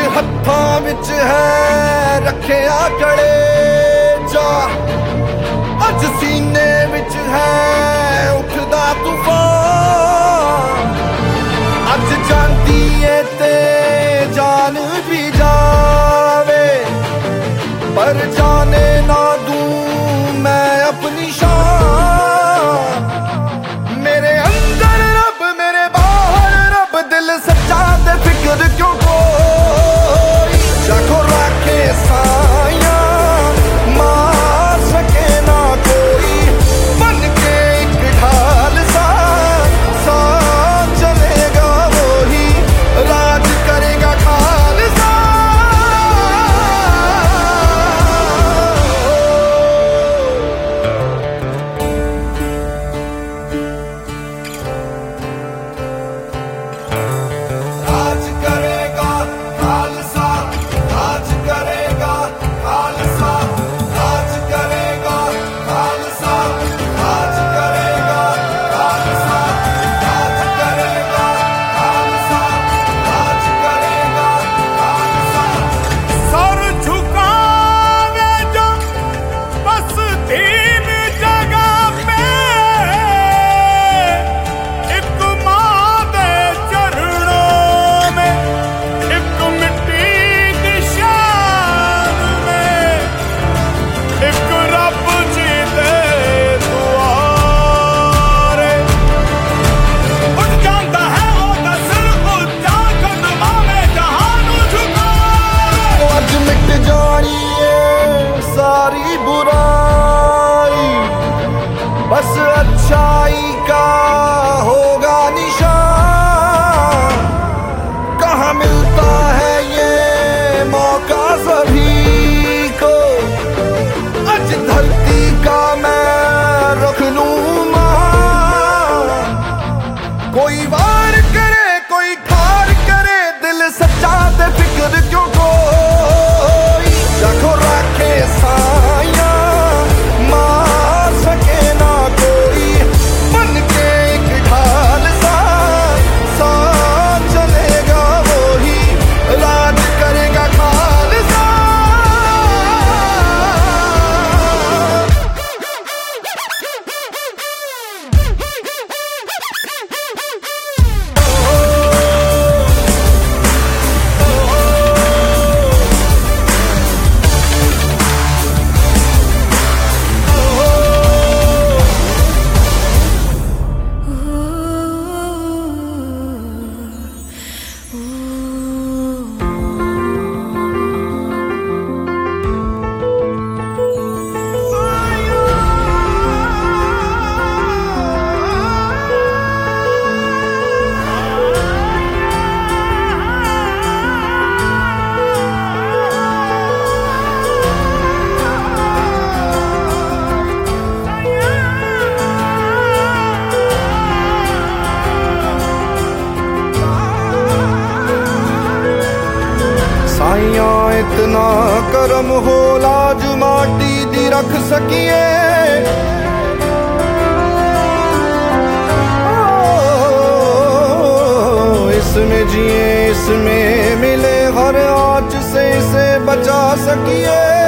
हत्थां विच है रखे आकड़े जा, अज सीने विच है उठदा तूफान। अज जानती है ते जान भी जावे, पर जाने ना दूं मैं अपनी शान। मेरे अंदर रब मेरे बाहर रब, दिल सच्चा ते फिक्र क्यों कोई। जाको रखे साया मार सके ना कोई, बन के एक ढाल सा चलेगा वही, राज करेगा खालसा। राज करेगा खालसा, राज करेगा खालसा, राज करेगा खालसा, राज करेगा खालसा, राज करेगा खालसा, राज करेगा खालसा। सर झुकावे जो बस तीन जगह पे, एक माँ दे चरणों में, एक मिट्टी की शान में, एक रब जी दे दुआरे। उठ जाता है ओदा सिर ऊंचा, कदमां में जहान झुकावे। आज मिट जानी है सारी बुराई, बस अच्छाई का होगा निशान। कहाँ मिलता है ये मौका सभी को, आज धरती का मैं रख लूं मान। कोई वार करे कोई ठार करे, दिल सच्चा ते फिक्र क्यों कोई। जाको रखे साया मार सके ना कोई, बन के एक ढाल सा चलेगा वही, राज करेगा खालसा। साइयां इतना करम हो लाज माटी दी रख सकिए। इसमें जिए इसमें मिले हर आँच से इसे बचा सकिए।